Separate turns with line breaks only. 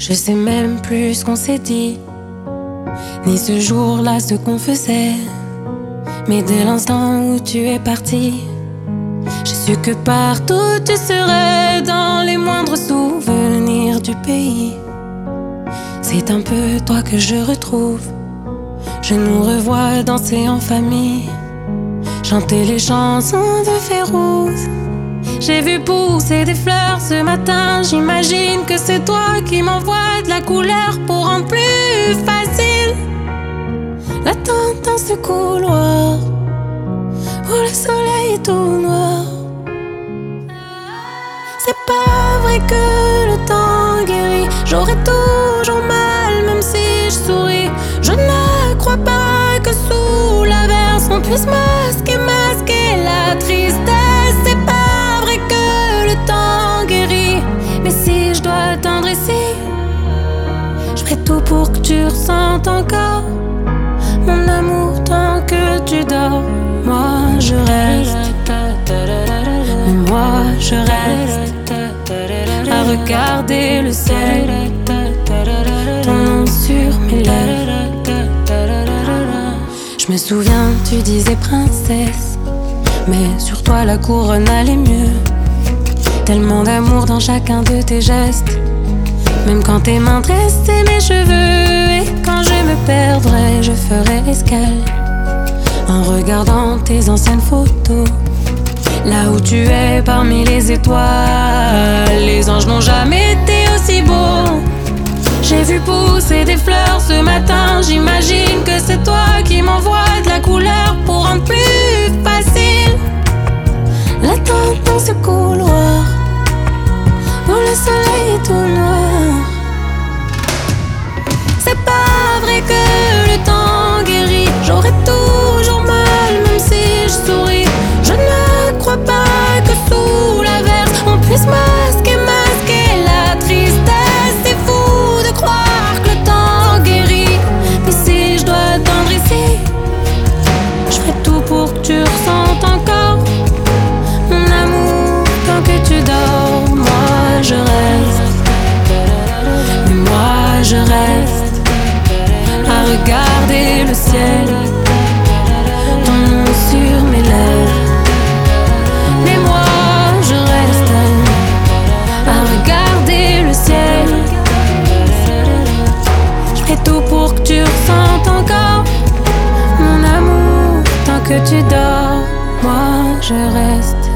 Je sais même plus ce qu'on s'est dit, ni ce jour-là ce qu'on faisait. Mais dès l'instant où tu es parti, j'ai su que partout tu serais, dans les moindres souvenirs du pays. C'est un peu toi que je retrouve. Je nous revois danser en famille, chanter les chansons de Férouz. J'ai vu pousser des fleurs ce matin. J'imagine que c'est toi qui m'envoies de la couleur pour rendre plus facile l'attente dans ce couloir où le soleil est tout noir. C'est pas vrai que le temps guérit. J'aurai toujours mal même si je souris. Je ne crois pas que sous l'averse on puisse masquer la tristesse. C'est pas vrai que le temps guérit. Mais si je dois attendre ici, je ferai tout pour que tu ressentes encore mon amour tant que tu dors. Moi je reste, mais moi je reste à regarder le ciel, ton nom sur mes lèvres. Je me souviens, tu disais princesse, mais sur toi la couronne allait mieux. Tellement d'amour dans chacun de tes gestes, même quand tes mains dressaient mes cheveux. Et quand je me perdrai, je ferai escale en regardant tes anciennes photos. Là où tu es parmi les étoiles, les anges n'ont jamais été aussi beaux. J'ai vu pousser des fleurs ce matin. J'imagine que c'est toi qui m'envoies de la couleur pour rendre plus facile l'attente dans ce couloir où le soleil est tout noir. C'est pas vrai que le temps guérit. J'aurai toujours mal même si je souris. Je ne crois pas que sous l'averse on puisse masquer la tristesse. C'est fou de croire que le temps guérit. Mais si je dois attendre ici, je ferai tout pour que tu ressentes encore mon amour tant que tu dors. Moi je reste, mais moi je reste à regarder le ciel, ton nom sur mes lèvres. Mais moi je reste à regarder le ciel. Je ferai tout pour que tu ressentes encore mon amour tant que tu dors. Moi je reste.